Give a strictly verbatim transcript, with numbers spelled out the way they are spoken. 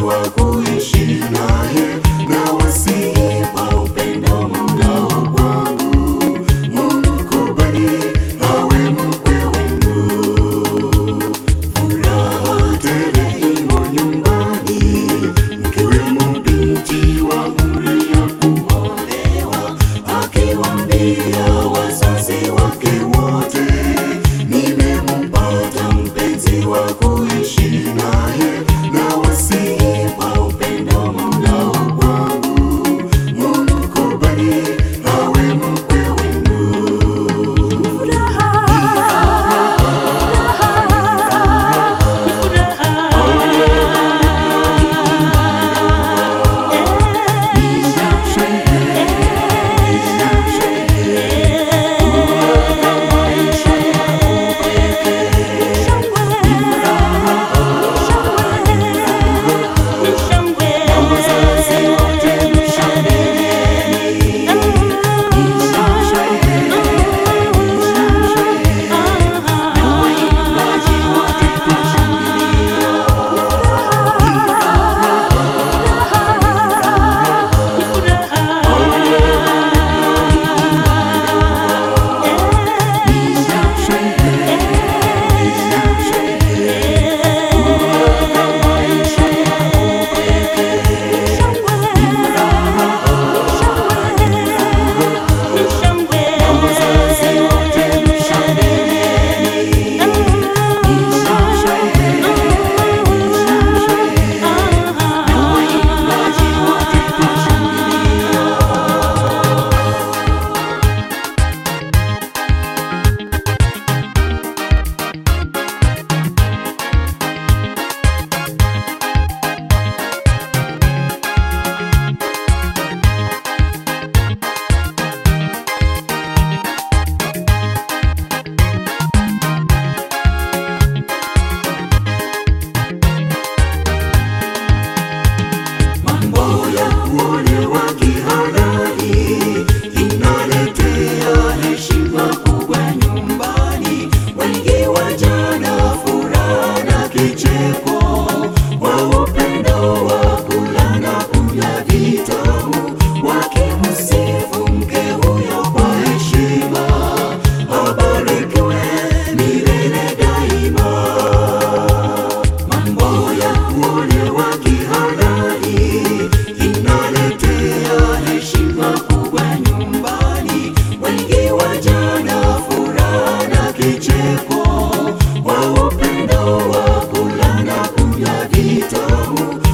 wa kuishi naye, na wasipa upendo mnao kwangu. Mungu kubali awe mkwe wenu, furaha tele imo nyumbani, mkiwemo binti wa umri ya kuolewa, akiwaambia wazazi wake wote, nimempata mpenzi wa kuishi naye, na wasipa upendo mnao kwangu. Mungu kubali awe mkwe wenu. Kuolewa kihalali inaletea heshima kubwa nyumbani, wengi wajana furaha na kicheko, kwa upendo wa kula na kunywa vitamu, wakimsifu mke huyo kwa heshima, abarikiwe milele daima. Mambo ya kuolewa kihalali inaletea heshima kubwa nyumbani, wengi wajana furaha na kicheko, kwa upendo wa kula na kunywa vitamu,